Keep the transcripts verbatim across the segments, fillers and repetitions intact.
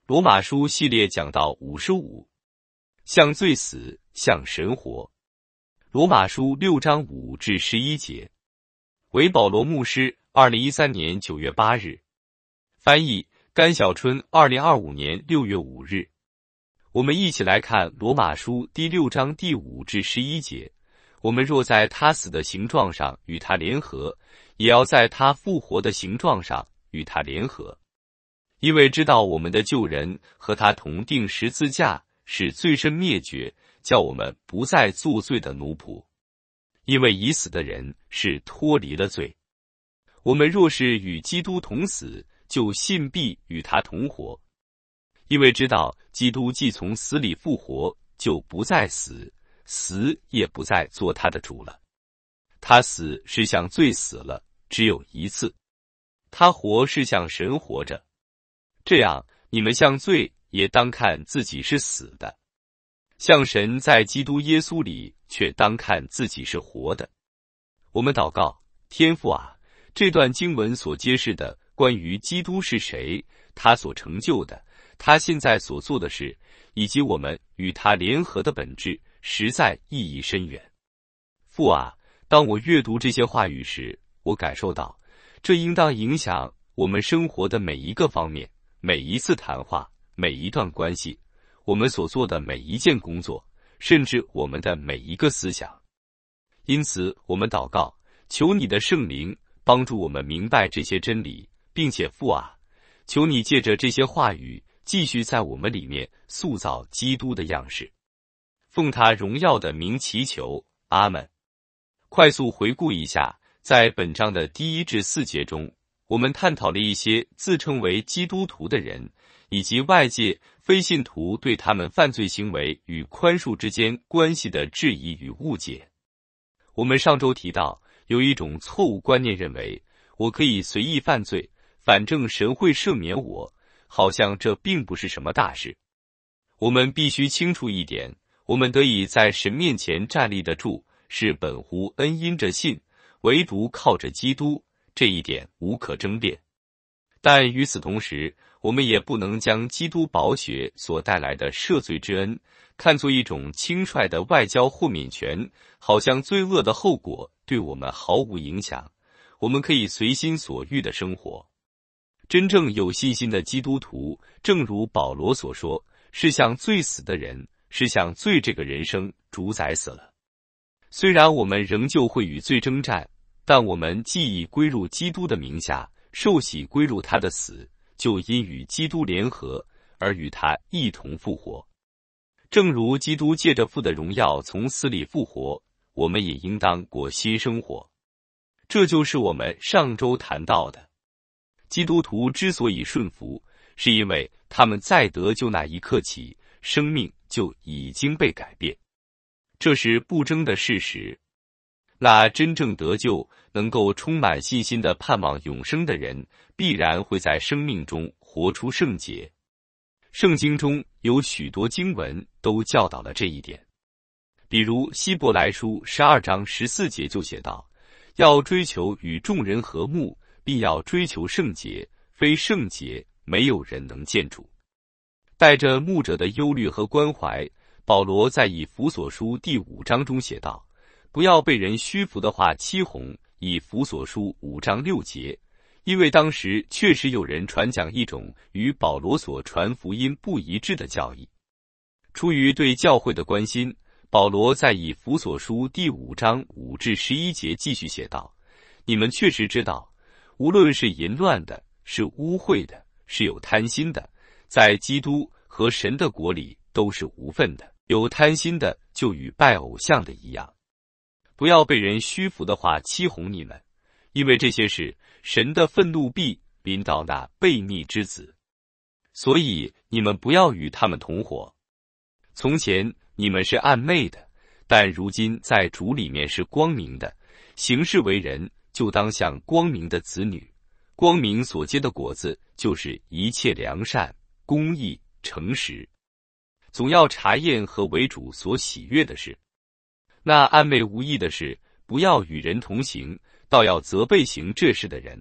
罗马书系列讲到五十五，向罪死，向神活。罗马书六章五至十一节。为保罗牧师，二零一三年九月八日。翻译甘小春，二零二五年六月五日。我们一起来看罗马书第六章第五至十一节。我们若在他死的形状上与他联合，也要在他复活的形状上与他联合。因为知道我们的旧人和他同定十字架，使罪身灭绝，叫我们不再作罪的奴仆。因为已死的人是脱离了罪。我们若是与基督同死，就信必与他同活。因为知道基督既从死里复活，就不再死，死也不再做他的主了。他死是向罪死了，只有一次；他活是向神活着。这样，你们向罪也当看自己是死的，向神在基督耶稣里却当看自己是活的。我们祷告，天父啊，这段经文所揭示的关于基督是谁，他所成就的，他现在所做的事，以及我们与他联合的本质，实在意义深远。父啊，当我阅读这些话语时，我感受到，这应当影响我们生活的每一个方面，每一次谈话，每一段关系，我们所做的每一件工作，甚至我们的每一个思想。因此，我们祷告，求你的圣灵帮助我们明白这些真理，并且父啊，求你借着这些话语，继续在我们里面塑造基督的样式。奉他荣耀的名祈求，阿们。快速回顾一下，在本章的第一至四节中，我们探讨了一些自称为基督徒的人，以及外界非信徒对他们犯罪行为与宽恕之间关系的质疑与误解。我们上周提到，有一种错误观念认为，我可以随意犯罪，反正神会赦免我，好像这并不是什么大事。我们必须清楚一点，我们得以在神面前站立得住，是本乎恩因着信，唯独靠着基督，这一点无可争辩。但与此同时，我们也不能将基督宝血所带来的赦罪之恩看作一种轻率的外交豁免权，好像罪恶的后果对我们毫无影响，我们可以随心所欲的生活。真正有信心的基督徒，正如保罗所说，是向罪死的人，是向罪这个人生主宰死了。虽然我们仍旧会与罪征战，但我们既已归入基督的名下，受洗归入他的死，就因与基督联合，而与他一同复活。正如基督借着父的荣耀从死里复活，我们也应当过新生活。这就是我们上周谈到的。基督徒之所以顺服，是因为他们在得救那一刻起，生命就已经被改变。这是不争的事实。那真正得救、能够充满信心的盼望永生的人，必然会在生命中活出圣洁。圣经中有许多经文都教导了这一点。比如希伯来书十二章十四节就写道，要追求与众人和睦，必要追求圣洁，非圣洁，没有人能见主。带着牧者的忧虑和关怀，保罗在以弗所书第五章中写道，不要被人虚浮的话欺哄，以弗所书五章六节，因为当时确实有人传讲一种与保罗所传福音不一致的教义。出于对教会的关心，保罗在以弗所书第五章五至十一节继续写道，你们确实知道，无论是淫乱的，是污秽的，是有贪心的，在基督和神的国里都是无分的。有贪心的就与拜偶像的一样。不要被人虚浮的话欺哄你们，因为这些事神的愤怒必临到那悖逆之子。所以你们不要与他们同伙。从前你们是暗昧的，但如今在主里面是光明的，行事为人就当像光明的子女。光明所结的果子就是一切良善、公义、诚实。总要查验和为主所喜悦的事。那暧昧无益的事，不要与人同行，倒要责备行这事的人，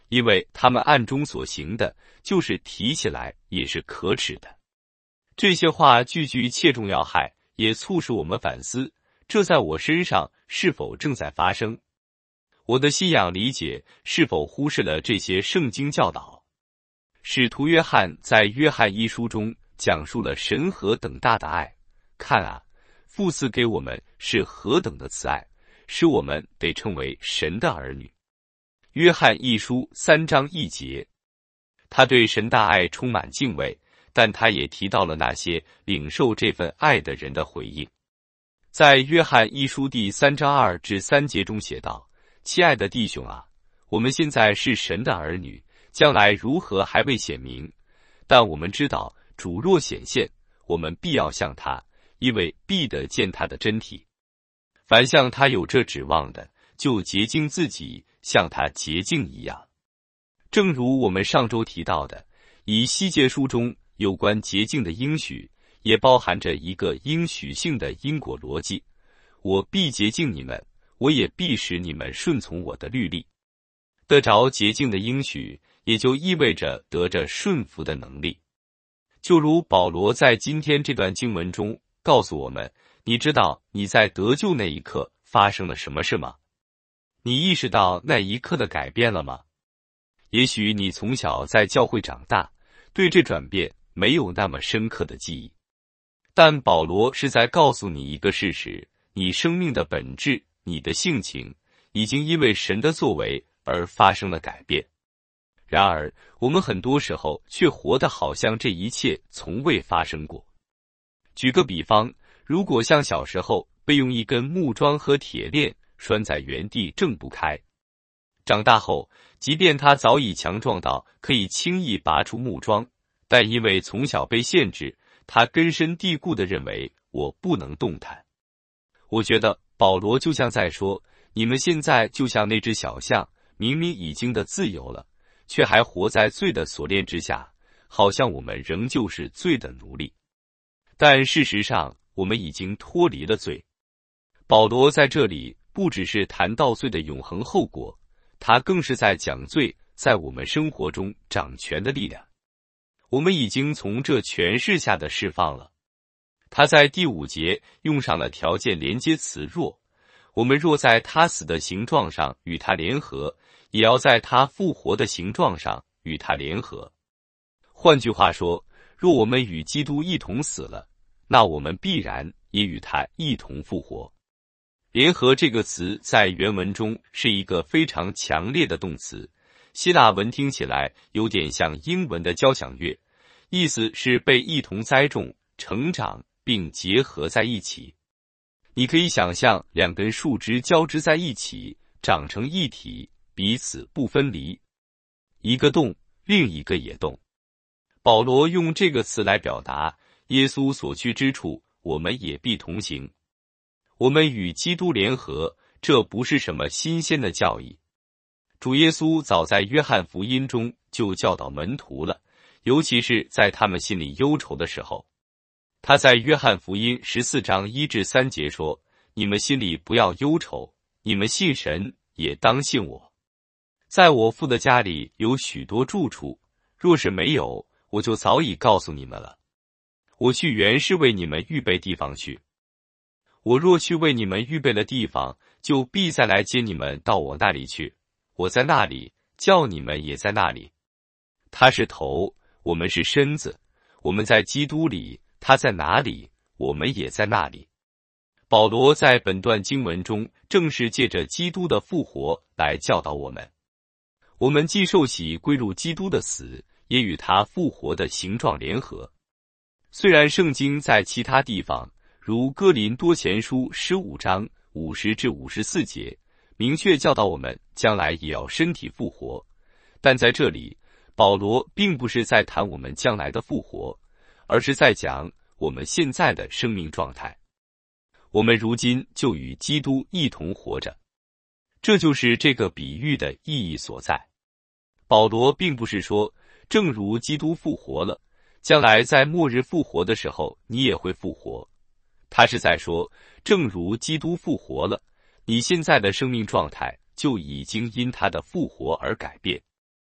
因为他们暗中所行的，就是提起来也是可耻的。这些话句句切中要害，也促使我们反思，这在我身上是否正在发生？我的信仰理解是否忽视了这些圣经教导？使徒约翰在约翰一书中讲述了神何等大的爱，看啊，父赐给我们是何等的慈爱，使我们得称为神的儿女。约翰一书三章一节，他对神大爱充满敬畏，但他也提到了那些领受这份爱的人的回应。在约翰一书第三章二至三节中写道：亲爱的弟兄啊，我们现在是神的儿女，将来如何还未显明，但我们知道主若显现，我们必要像他，因为必得见他的真体。凡像他有这指望的，就洁净自己，像他洁净一样。正如我们上周提到的，以西结书中有关洁净的应许，也包含着一个应许性的因果逻辑：我必洁净你们，我也必使你们顺从我的律例。得着洁净的应许，也就意味着得着顺服的能力。就如保罗在今天这段经文中告诉我们，你知道你在得救那一刻发生了什么事吗？你意识到那一刻的改变了吗？也许你从小在教会长大，对这转变没有那么深刻的记忆，但保罗是在告诉你一个事实：你生命的本质，你的性情，已经因为神的作为而发生了改变。然而，我们很多时候却活得好像这一切从未发生过。举个比方，如果像小时候被用一根木桩和铁链拴在原地挣不开，长大后，即便他早已强壮到可以轻易拔出木桩，但因为从小被限制，他根深蒂固地认为我不能动弹。我觉得保罗就像在说，你们现在就像那只小象，明明已经的自由了，却还活在罪的锁链之下，好像我们仍旧是罪的奴隶。但事实上，我们已经脱离了罪。保罗在这里不只是谈到罪的永恒后果，他更是在讲罪在我们生活中掌权的力量。我们已经从这权势下的释放了。他在第五节用上了条件连接词若，我们若在他死的形状上与他联合，也要在他复活的形状上与他联合。换句话说，若我们与基督一同死了，那我们必然也与他一同复活。联合这个词在原文中是一个非常强烈的动词，希腊文听起来有点像英文的交响乐，意思是被一同栽种、成长并结合在一起。你可以想象两根树枝交织在一起，长成一体，彼此不分离。一个动，另一个也动。保罗用这个词来表达，耶稣所去之处，我们也必同行。我们与基督联合，这不是什么新鲜的教义。主耶稣早在约翰福音中就教导门徒了，尤其是在他们心里忧愁的时候。他在约翰福音十四章一至三节说：你们心里不要忧愁，你们信神，也当信我。在我父的家里有许多住处，若是没有，我就早已告诉你们了。我去原是为你们预备地方去。我若去为你们预备了地方，就必再来接你们到我那里去。我在那里，叫你们也在那里。他是头，我们是身子。我们在基督里，他在哪里，我们也在那里。保罗在本段经文中，正是借着基督的复活来教导我们。我们既受洗归入基督的死，也与他复活的形状联合。虽然圣经在其他地方，如哥林多前书十五章五十至五十四节，明确教导我们将来也要身体复活，但在这里，保罗并不是在谈我们将来的复活，而是在讲我们现在的生命状态。我们如今就与基督一同活着，这就是这个比喻的意义所在。保罗并不是说，正如基督复活了，将来在末日复活的时候，你也会复活。他是在说，正如基督复活了，你现在的生命状态就已经因他的复活而改变。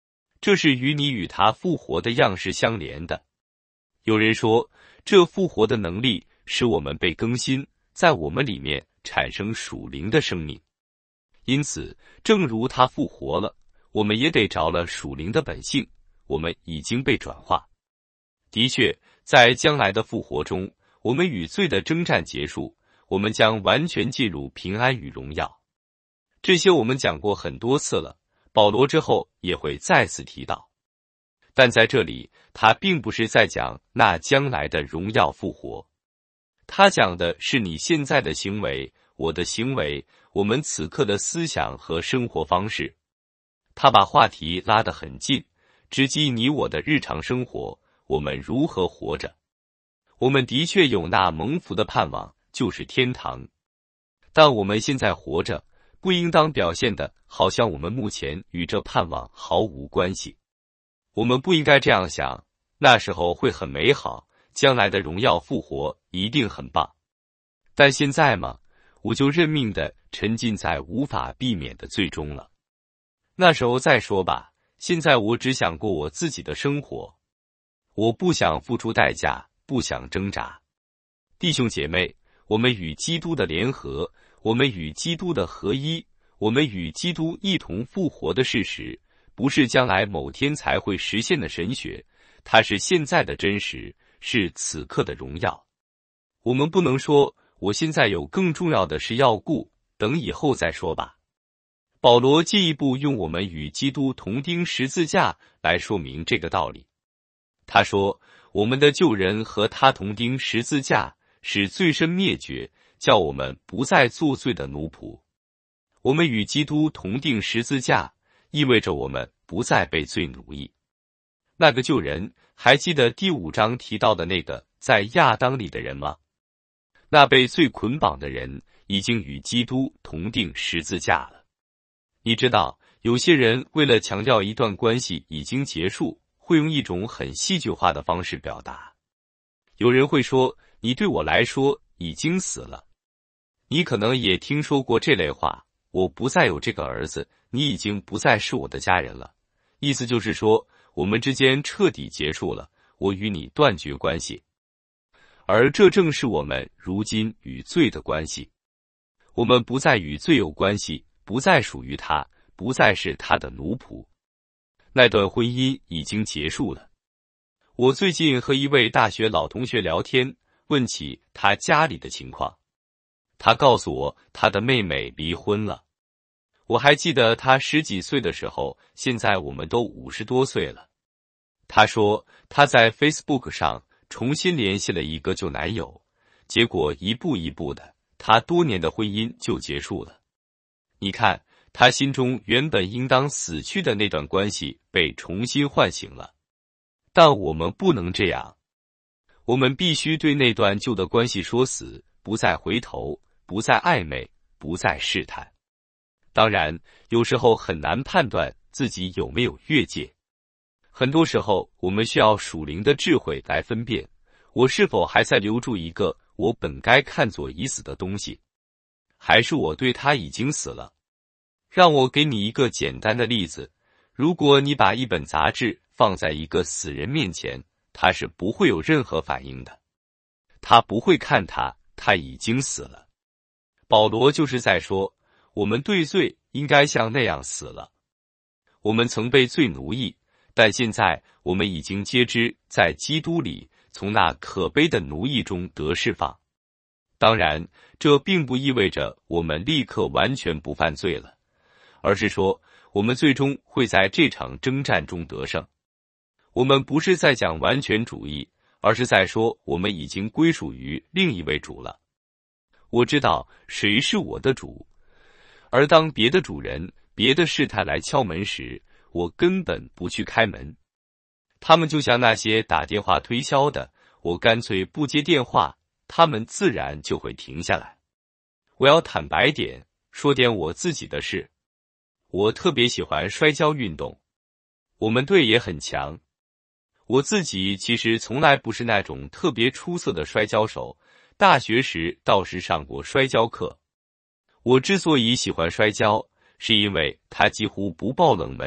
这是与你与他复活的样式相连的。有人说，这复活的能力使我们被更新，在我们里面产生属灵的生命。因此，正如他复活了，我们也得着了属灵的本性，我们已经被转化。的确，在将来的复活中，我们与罪的征战结束，我们将完全进入平安与荣耀。这些我们讲过很多次了，保罗之后也会再次提到。但在这里，他并不是在讲那将来的荣耀复活，他讲的是你现在的行为，我的行为，我们此刻的思想和生活方式。他把话题拉得很近，直击你我的日常生活，我们如何活着。我们的确有那蒙福的盼望，就是天堂。但我们现在活着，不应当表现的好像我们目前与这盼望毫无关系。我们不应该这样想，那时候会很美好，将来的荣耀复活一定很棒。但现在嘛，我就认命的沉浸在无法避免的罪中了。那时候再说吧，现在我只想过我自己的生活，我不想付出代价，不想挣扎。弟兄姐妹，我们与基督的联合，我们与基督的合一，我们与基督一同复活的事实，不是将来某天才会实现的神学，它是现在的真实，是此刻的荣耀。我们不能说我现在有更重要的事要顾，等以后再说吧。保罗进一步用我们与基督同钉十字架来说明这个道理。他说，我们的旧人和他同钉十字架，使罪身灭绝，叫我们不再做罪的奴仆。我们与基督同钉十字架，意味着我们不再被罪奴役。那个旧人，还记得第五章提到的那个在亚当里的人吗？那被罪捆绑的人，已经与基督同钉十字架了。你知道，有些人为了强调一段关系已经结束，会用一种很戏剧化的方式表达。有人会说，你对我来说已经死了。你可能也听说过这类话，我不再有这个儿子，你已经不再是我的家人了。意思就是说，我们之间彻底结束了，我与你断绝关系。而这正是我们如今与罪的关系。我们不再与罪有关系，不再属于他，不再是他的奴仆。那段婚姻已经结束了。我最近和一位大学老同学聊天，问起他家里的情况。他告诉我，他的妹妹离婚了。我还记得他十几岁的时候，现在我们都五十多岁了。他说，他在 Facebook 上重新联系了一个旧男友，结果一步一步的，他多年的婚姻就结束了。你看，他心中原本应当死去的那段关系被重新唤醒了。但我们不能这样，我们必须对那段旧的关系说死，不再回头，不再暧昧，不再试探。当然，有时候很难判断自己有没有越界。很多时候，我们需要属灵的智慧来分辨，我是否还在留住一个我本该看作已死的东西，还是我对它已经死了。让我给你一个简单的例子，如果你把一本杂志放在一个死人面前，他是不会有任何反应的，他不会看他，他已经死了。保罗就是在说，我们对罪应该像那样死了。我们曾被罪奴役，但现在我们已经皆知在基督里从那可悲的奴役中得释放。当然，这并不意味着我们立刻完全不犯罪了，而是说我们最终会在这场征战中得胜。我们不是在讲完全主义，而是在说我们已经归属于另一位主了。我知道谁是我的主，而当别的主人、别的试探来敲门时，我根本不去开门。他们就像那些打电话推销的，我干脆不接电话，他们自然就会停下来。我要坦白点，说点我自己的事。我特别喜欢摔跤运动，我们队也很强。我自己其实从来不是那种特别出色的摔跤手，大学时倒是上过摔跤课。我之所以喜欢摔跤，是因为它几乎不爆冷门，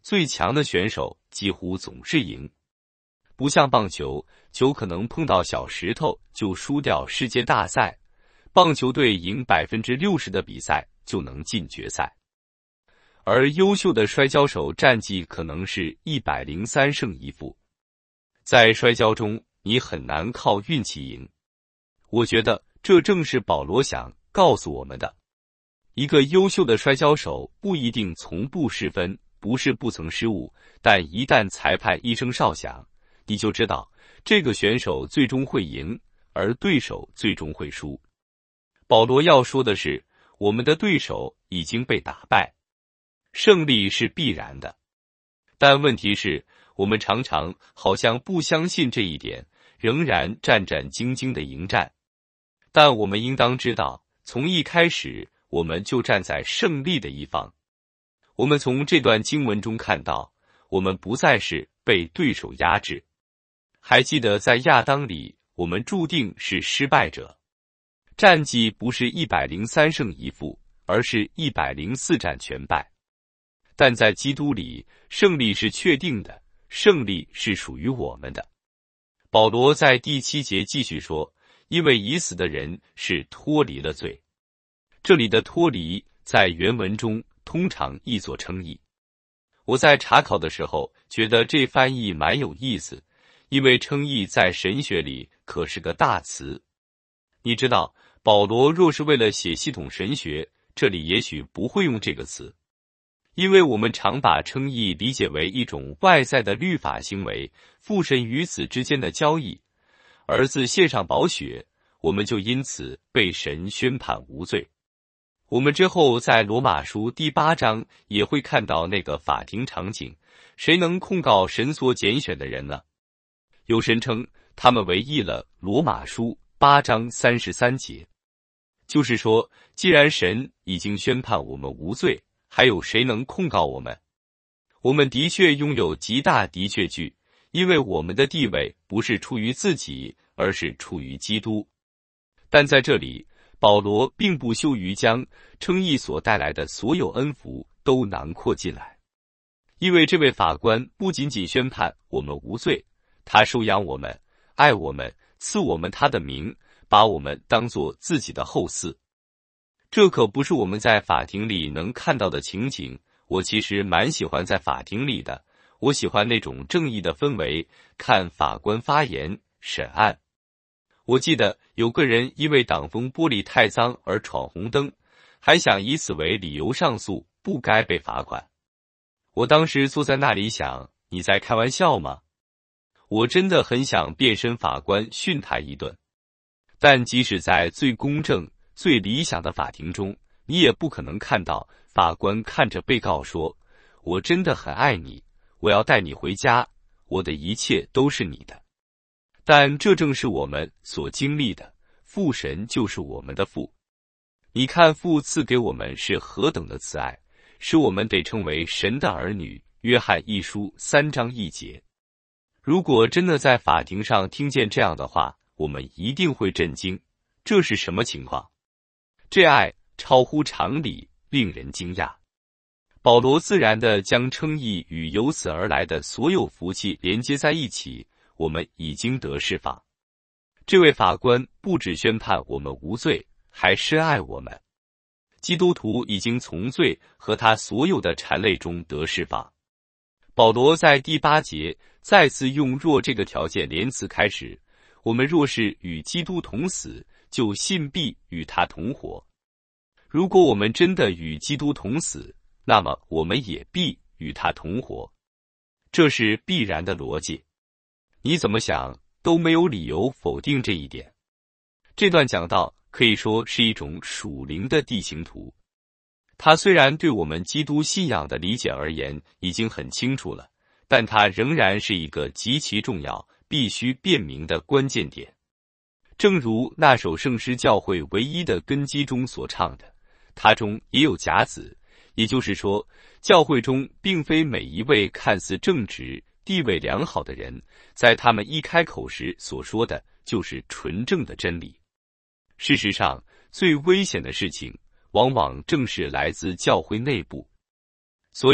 最强的选手几乎总是赢。不像棒球，球可能碰到小石头就输掉世界大赛，棒球队赢 百分之六十 的比赛就能进决赛。而优秀的摔跤手战绩可能是一百零三胜一负。在摔跤中，你很难靠运气赢。我觉得这正是保罗想告诉我们的。一个优秀的摔跤手不一定从不失分，不是不曾失误，但一旦裁判一声哨响，你就知道这个选手最终会赢，而对手最终会输。保罗要说的是，我们的对手已经被打败，胜利是必然的。但问题是，我们常常好像不相信这一点，仍然战战兢兢地迎战。但我们应当知道，从一开始我们就站在胜利的一方。我们从这段经文中看到，我们不再是被对手压制。还记得在亚当里，我们注定是失败者。战绩不是一百零三胜一负，而是一百零四战全败。但在基督里，胜利是确定的，胜利是属于我们的。保罗在第七节继续说，因为已死的人是脱离了罪。这里的脱离在原文中通常译作称义。我在查考的时候觉得这翻译蛮有意思，因为称义在神学里可是个大词。你知道，保罗若是为了写系统神学，这里也许不会用这个词。因为我们常把称义理解为一种外在的律法行为，父神与子之间的交易，儿子献上宝血，我们就因此被神宣判无罪。我们之后在罗马书第八章也会看到那个法庭场景，谁能控告神所拣选的人呢？有神称他们为义了，罗马书八章三十三节。就是说，既然神已经宣判我们无罪，还有谁能控告我们？我们的确拥有极大的确据，因为我们的地位不是出于自己，而是出于基督。但在这里，保罗并不羞于将称义所带来的所有恩福都囊括进来，因为这位法官不仅仅宣判我们无罪，他收养我们，爱我们，赐我们他的名，把我们当作自己的后嗣。这可不是我们在法庭里能看到的情景。我其实蛮喜欢在法庭里的，我喜欢那种正义的氛围，看法官发言、审案。我记得有个人因为挡风玻璃太脏而闯红灯，还想以此为理由上诉，不该被罚款。我当时坐在那里想，你在开玩笑吗？我真的很想变身法官训他一顿。但即使在最公正、最理想的法庭中，你也不可能看到法官看着被告说，我真的很爱你，我要带你回家，我的一切都是你的。但这正是我们所经历的，父神就是我们的父。你看父赐给我们是何等的慈爱，使我们得称为神的儿女。约翰一书三章一节。如果真的在法庭上听见这样的话，我们一定会震惊。这是什么情况？这爱超乎常理，令人惊讶。保罗自然地将称义与由此而来的所有福气连接在一起，我们已经得释放。这位法官不只宣判我们无罪，还深爱我们。基督徒已经从罪和他所有的缠累中得释放。保罗在第八节再次用若这个条件连词开始，我们若是与基督同死，就信必与他同活。如果我们真的与基督同死，那么我们也必与他同活。这是必然的逻辑。你怎么想都没有理由否定这一点。这段讲道可以说是一种属灵的地形图。它虽然对我们基督信仰的理解而言已经很清楚了，但它仍然是一个极其重要、必须辨明的关键点。正如那首圣诗教会唯一的根基中所唱的，它中也有假子，也就是说，教会中并非每一位看似正直、地位良好的人，在他们一开口时所说的就是纯正的真理。事实上，最危险的事情往往正是来自教会内部。所以，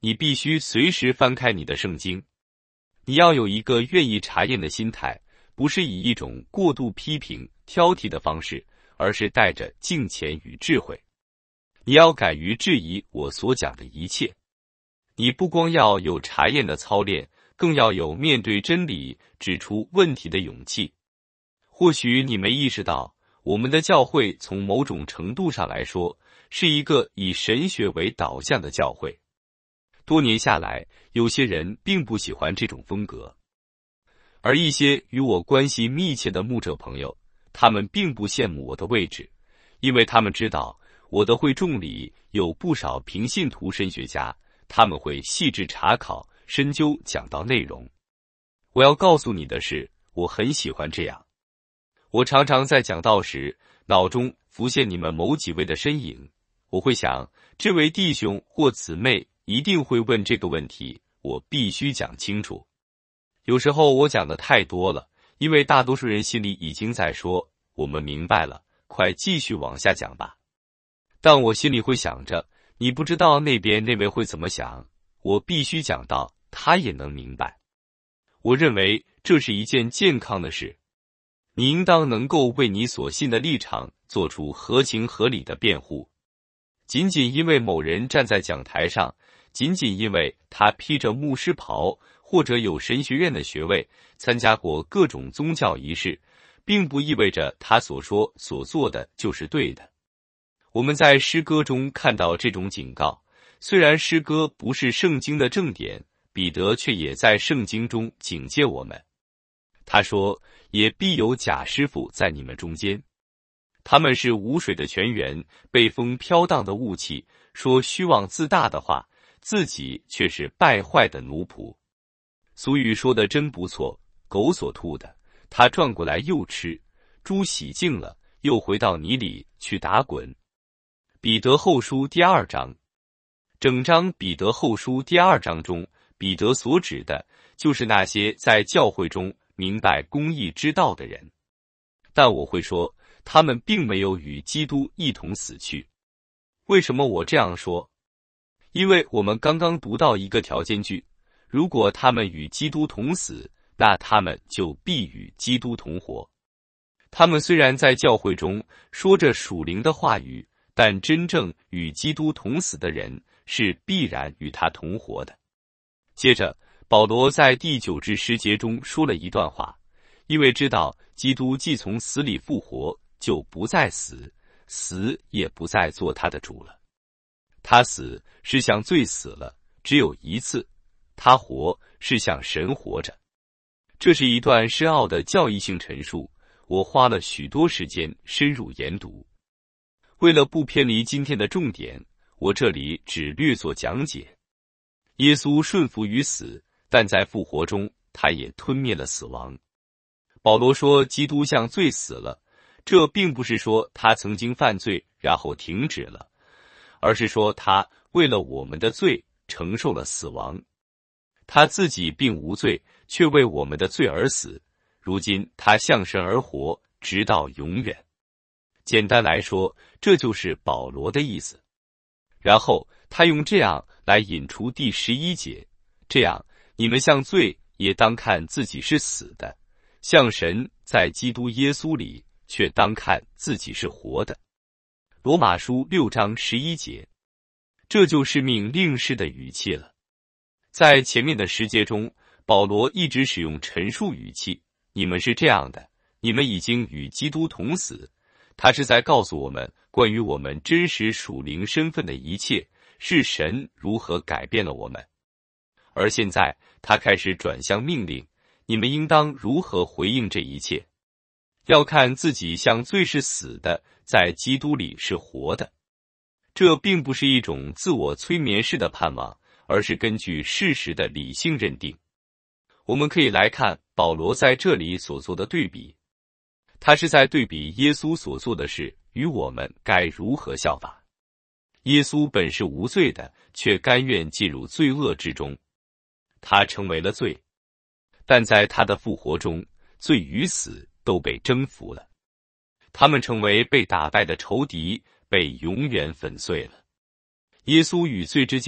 你必须随时翻开你的圣经。你要有一个愿意查验的心态，不是以一种过度批评、挑剔的方式，而是带着敬虔与智慧。你要敢于质疑我所讲的一切。你不光要有查验的操练，更要有面对真理、指出问题的勇气。或许你没意识到，我们的教会从某种程度上来说，是一个以神学为导向的教会。多年下来，有些人并不喜欢这种风格，而一些与我关系密切的牧者朋友，他们并不羡慕我的位置，因为他们知道我的会众里有不少平信徒神学家，他们会细致查考、深究讲道内容。我要告诉你的是，我很喜欢这样。我常常在讲道时，脑中浮现你们某几位的身影，我会想，这位弟兄或姊妹一定会问这个问题，我必须讲清楚。有时候我讲的太多了，因为大多数人心里已经在说，我们明白了，快继续往下讲吧。但我心里会想着，你不知道那边那位会怎么想，我必须讲到他也能明白。我认为这是一件健康的事。你应当能够为你所信的立场做出合情合理的辩护。仅仅因为某人站在讲台上，仅仅因为他披着牧师袍，或者有神学院的学位，参加过各种宗教仪式，并不意味着他所说所做的就是对的。我们在诗歌中看到这种警告，虽然诗歌不是圣经的正典，彼得却也在圣经中警戒我们。他说，也必有假师傅在你们中间，他们是无水的泉源，被风飘荡的雾气，说虚妄自大的话，自己却是败坏的奴仆。俗语说的真不错，狗所吐的，他转过来又吃；猪洗净了，又回到泥里去打滚。彼得后书第二章，整章彼得后书第二章中，彼得所指的就是那些在教会中明白公义之道的人。但我会说，他们并没有与基督一同死去。为什么我这样说？因为我们刚刚读到一个条件句，如果他们与基督同死，那他们就必与基督同活。他们虽然在教会中说着属灵的话语，但真正与基督同死的人是必然与他同活的。接着，保罗在第九至十节中说了一段话，因为知道基督既从死里复活，就不再死，死也不再做他的主了。他死是向罪死了，只有一次；他活是向神活着。这是一段深奥的教义性陈述，我花了许多时间深入研读。为了不偏离今天的重点，我这里只略作讲解。耶稣顺服于死，但在复活中，他也吞灭了死亡。保罗说基督向罪死了，这并不是说他曾经犯罪然后停止了，而是说他为了我们的罪承受了死亡。他自己并无罪，却为我们的罪而死，如今他向神而活，直到永远。简单来说，这就是保罗的意思。然后他用这样来引出第十一节，这样你们向罪也当看自己是死的，向神在基督耶稣里却当看自己是活的。罗马书六章十一节，这就是命令式的语气了。在前面的十节中，保罗一直使用陈述语气，你们是这样的，你们已经与基督同死。他是在告诉我们关于我们真实属灵身份的一切，是神如何改变了我们。而现在他开始转向命令，你们应当如何回应这一切？要看自己向罪是死的，在基督里是活的。这并不是一种自我催眠式的盼望，而是根据事实的理性认定。我们可以来看保罗在这里所做的对比，他是在对比耶稣所做的事与我们该如何效法。耶稣本是无罪的，却甘愿进入罪恶之中，他成为了罪，但在他的复活中，罪与死都被征服了，他们成为被打败的仇敌，被永远粉碎了。耶稣与罪之间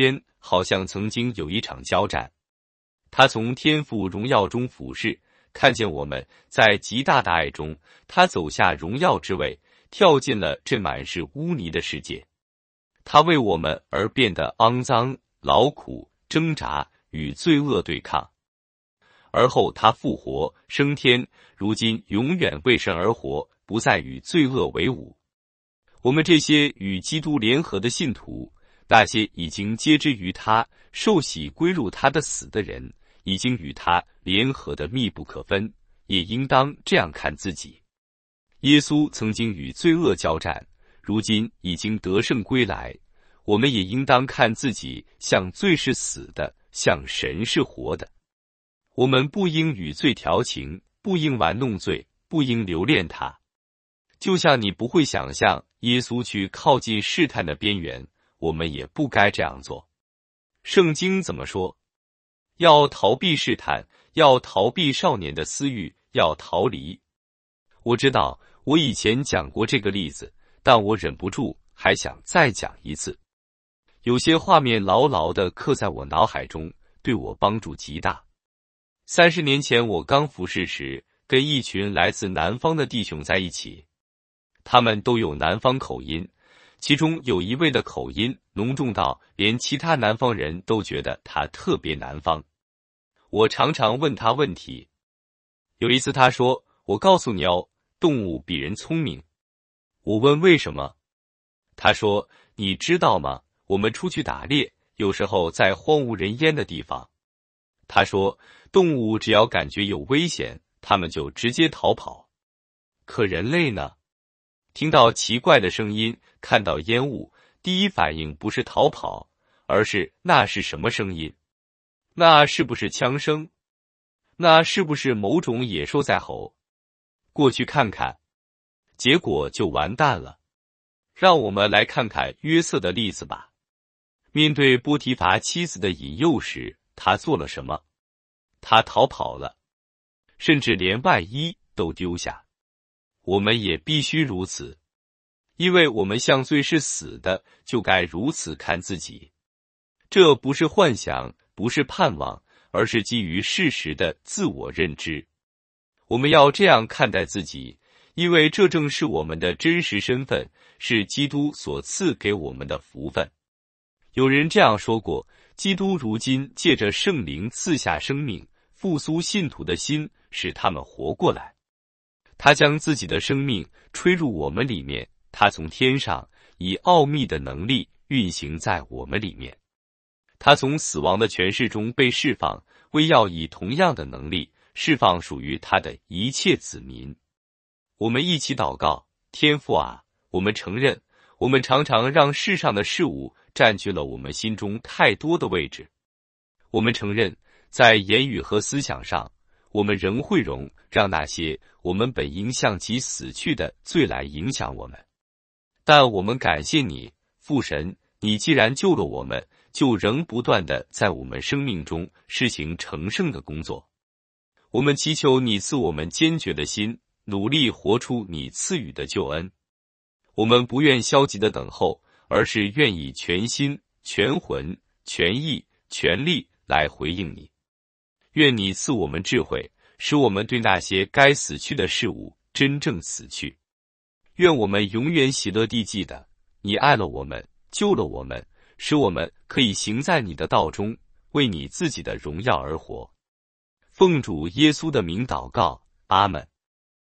好像曾经有一场交战。他从天父荣耀中俯视，看见我们在极大的爱中，他走下荣耀之位，跳进了这满是污泥的世界。他为我们而变得肮脏、劳苦、挣扎，与罪恶对抗。而后他复活升天，如今永远为神而活，不再与罪恶为伍。我们这些与基督联合的信徒，那些已经接之于他、受洗归入他的死的人，已经与他联合的密不可分，也应当这样看自己。耶稣曾经与罪恶交战，如今已经得胜归来，我们也应当看自己像罪是死的，像神是活的。我们不应与罪调情，不应玩弄罪，不应留恋它。就像你不会想象耶稣去靠近试探的边缘，我们也不该这样做。圣经怎么说？要逃避试探，要逃避少年的私欲，要逃离。我知道我以前讲过这个例子，但我忍不住还想再讲一次。有些画面牢牢地刻在我脑海中，对我帮助极大。三十年前我刚服侍时，跟一群来自南方的弟兄在一起，他们都有南方口音，其中有一位的口音浓重到连其他南方人都觉得他特别南方。我常常问他问题。有一次他说，我告诉你哦，动物比人聪明。我问为什么？他说，你知道吗？我们出去打猎，有时候在荒无人烟的地方。他说，动物只要感觉有危险，它们就直接逃跑。可人类呢？听到奇怪的声音，看到烟雾，第一反应不是逃跑，而是那是什么声音？那是不是枪声？那是不是某种野兽在吼？过去看看，结果就完蛋了。让我们来看看约瑟的例子吧。面对波提乏妻子的引诱时，他做了什么？他逃跑了，甚至连外衣都丢下。我们也必须如此，因为我们像罪是死的，就该如此看自己。这不是幻想，不是盼望，而是基于事实的自我认知。我们要这样看待自己，因为这正是我们的真实身份，是基督所赐给我们的福分。有人这样说过，基督如今借着圣灵赐下生命，复苏信徒的心，使他们活过来。他将自己的生命吹入我们里面，他从天上以奥秘的能力运行在我们里面。他从死亡的权势中被释放，为要以同样的能力释放属于他的一切子民。我们一起祷告，天父啊，我们承认，我们常常让世上的事物占据了我们心中太多的位置。我们承认，在言语和思想上，我们仍会容让那些我们本应向其死去的罪来影响我们。但我们感谢你，父神，你既然救了我们，就仍不断地在我们生命中施行成圣的工作。我们祈求你赐我们坚决的心，努力活出你赐予的救恩。我们不愿消极的等候，而是愿意全心、全魂、全意、全力来回应你。愿你赐我们智慧，使我们对那些该死去的事物真正死去。愿我们永远喜乐地记得，你爱了我们，救了我们，使我们可以行在你的道中，为你自己的荣耀而活。奉主耶稣的名祷告，阿们。